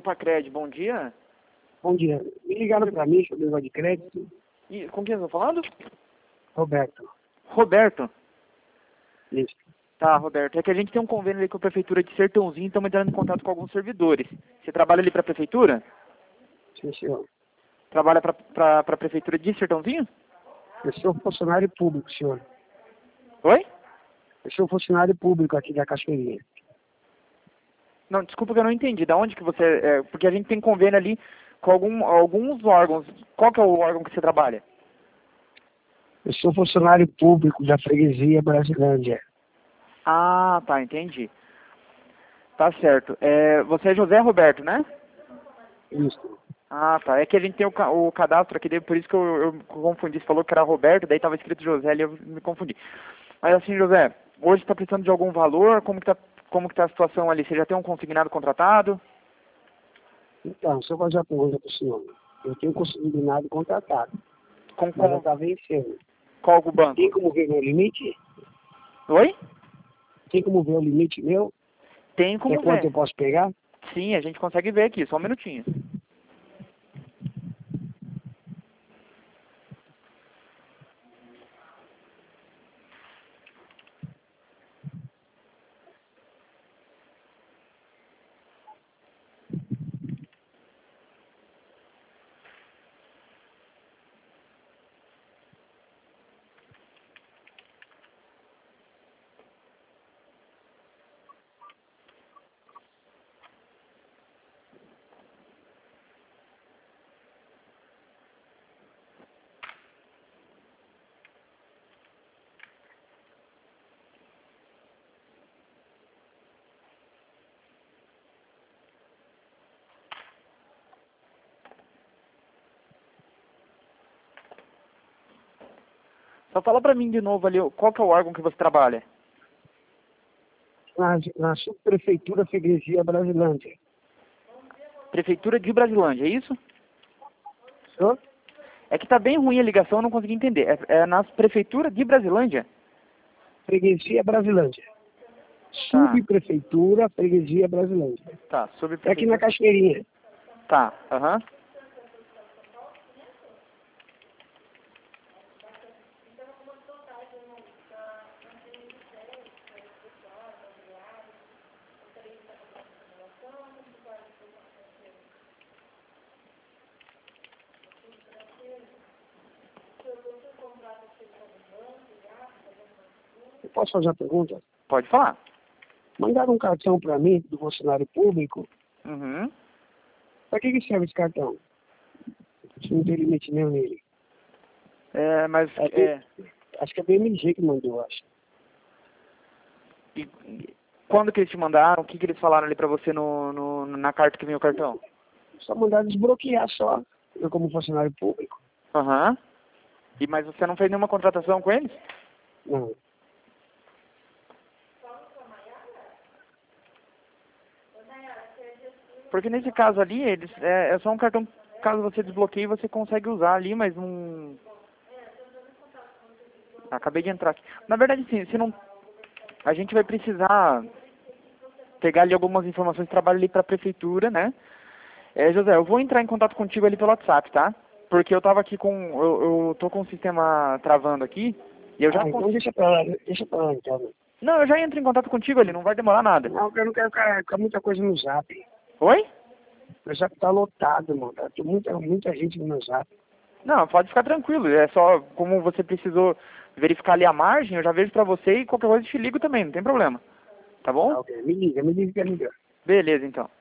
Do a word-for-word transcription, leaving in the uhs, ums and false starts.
Pacred, bom dia. Bom dia. Me ligaram para mim sobre o negócio de crédito. E com quem eu estou falando? Roberto. Roberto. Isso. Tá, Roberto. É que a gente tem um convênio ali com a Prefeitura de Sertãozinho e estamos entrando em contato com alguns servidores. Você trabalha ali para a Prefeitura? Sim, senhor. Trabalha para a Prefeitura de Sertãozinho? Eu sou funcionário público, senhor. Oi? Eu sou funcionário público aqui da Cachoeirinha. Não, desculpa que eu não entendi. Da onde que você... É, porque a gente tem convênio ali com algum, alguns órgãos. Qual que é o órgão que você trabalha? Eu sou funcionário público da freguesia Brasilândia. Ah, tá, entendi. Tá certo. É, você é José Roberto, né? Isso. Ah, tá. É que a gente tem o, ca o cadastro aqui, por isso que eu, eu confundi. Você falou que era Roberto, daí estava escrito José ali, eu me confundi. Mas assim, José, hoje está precisando de algum valor? Como que tá, como que tá a situação ali? Você já tem um consignado contratado? Então, se eu fazer uma pergunta para o senhor, eu tenho consignado contratado, Com, mas com já está vencendo. qual o banco? Tem como ver meu limite? Oi? Tem como ver o limite meu? Tem Que como é quanto ver. eu posso pegar? Sim, a gente consegue ver aqui, só um minutinho. Só fala pra mim de novo ali, qual que é o órgão que você trabalha? Na, na subprefeitura freguesia Brasilândia. Prefeitura de Brasilândia, é isso? Senhor? É que tá bem ruim a ligação, eu não consegui entender. É, é na Prefeitura de Brasilândia? Freguesia Brasilândia. Tá. Subprefeitura freguesia Brasilândia. Tá, sobre É aqui na prefeitura. Cachoeirinha. Tá, aham. Eu posso fazer uma pergunta? Pode falar. Mandaram um cartão para mim, do funcionário público. Uhum. Para que, que serve esse cartão? Se não tem limite nenhum nele. É, mas... É, É, acho que é B M G que mandou, acho. e, e quando que eles te mandaram? O que que eles falaram ali pra você no, no, na carta que vem o cartão? Só mandaram desbloquear só. Eu como funcionário público. Aham. E, mas você não fez nenhuma contratação com eles? Não. Porque nesse caso ali, eles, é, é só um cartão, caso você desbloqueie, você consegue usar ali, mas não... Acabei de entrar aqui. Na verdade, sim, se não... A gente vai precisar pegar ali algumas informações de trabalho ali para a prefeitura, né? É, José, eu vou entrar em contato contigo ali pelo WhatsApp, tá? Porque eu tava aqui com... Eu, eu tô com o sistema travando aqui, e eu já... Ah, então cons... deixa pra lá, deixa pra lá então. Não, eu já entro em contato contigo ali, não vai demorar nada. Não, eu não quero ficar com muita coisa no zap. Oi? O zap tá lotado, mano. Tá muita, muita gente no meu zap. Não, pode ficar tranquilo. É só, como você precisou verificar ali a margem, eu já vejo pra você e qualquer coisa eu te ligo também, não tem problema. Tá bom? Ah, ok. Me liga, me liga, me liga. Beleza, então.